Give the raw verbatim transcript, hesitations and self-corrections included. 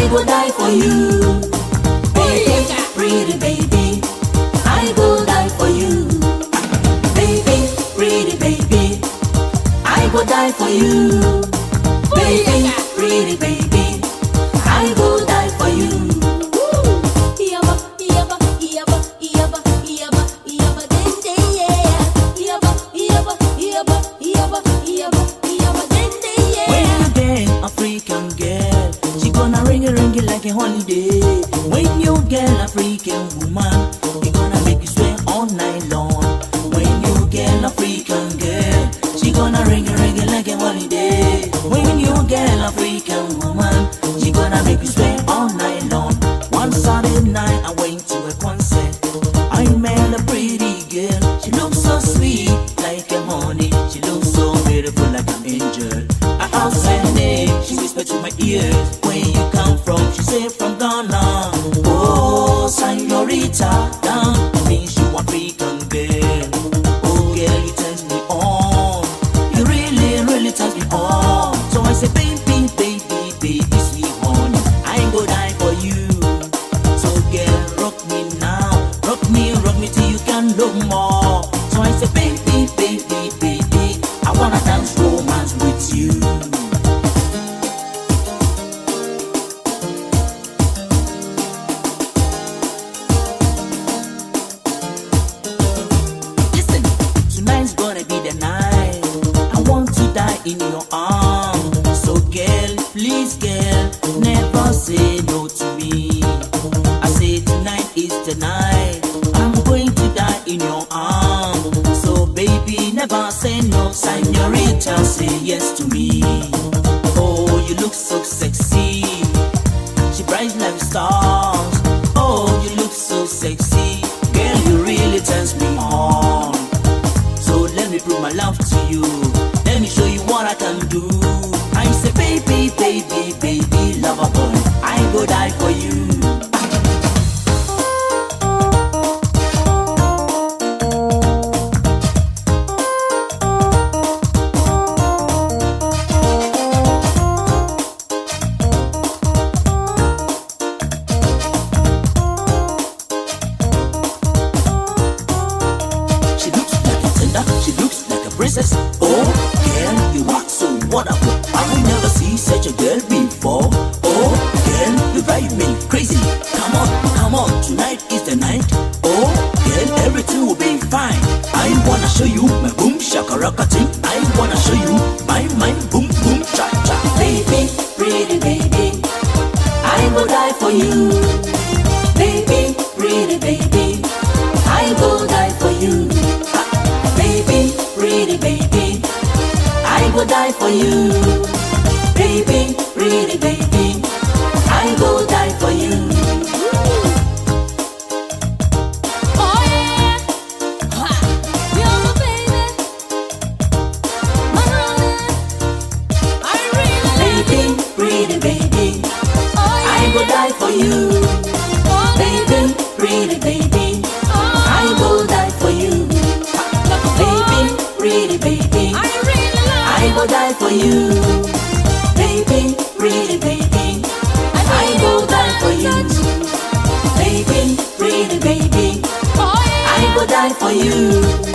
go die for you. Baby, pretty baby, I go die for you. Baby, pretty baby, I go die for you. Baby, pretty baby, I go die for you. African girl, she gonna ring a ring it like a holiday. When you get African woman, she gonna make you sweat all night long. When you get African girl, she gonna ring a ring it like a holiday. When you get African woman, she gonna make you sweat all night long. One Saturday night I went to a concert. I met a pretty girl. She looks so sweet like a honey. She looks so beautiful like an angel. I asked her name, she whispered to my ears. Where you come from? She said from Ghana. Oh, señorita, down means you African girl. Oh girl, you turn me on. You really, really turn me on. So I said, baby, baby, baby, sweet honey, I ain't go die for you. So girl, rock me now, rock me, rock me till you can no more. So I said, baby, baby, baby, I wanna dance romance with you. Listen, tonight's gonna be the night. I want to die in your arms. So girl, please girl, never say no to me. I say tonight is the night. I'm going to die in your arms. So baby, never say no. Señorita, say yes to me. Oh, you look so sexy. She bright like stars. Oh, you look so sexy. Girl, you really turns me on. So let me prove my love to you. Let me show you what I can do. I say, baby, baby, baby, lover boy, I go die for you. She looks like a tender, she looks like a princess. Oh, girl, you are so wonderful. I never see such a girl before. Oh, girl, you drive me crazy. Come on, come on, tonight is the night. Oh, girl, everything will be fine. I wanna show you my boom shakaraka thing. I wanna show you my my boom boom cha cha. Baby, pretty baby, I will die for you. Baby, pretty baby, I go die for you. Baby, pretty baby, I go die for you. Baby, pretty baby, I go die for you. Oh yeah, ha, you're my baby, my honey. I really love Baby, you. pretty baby, Oh yeah, I go die for you. oh, Baby, pretty baby, I go die for you. Baby, pretty baby, I really love I go die for you. Baby, pretty baby, I go die for you. Baby, pretty baby, oh yeah. I go die for you.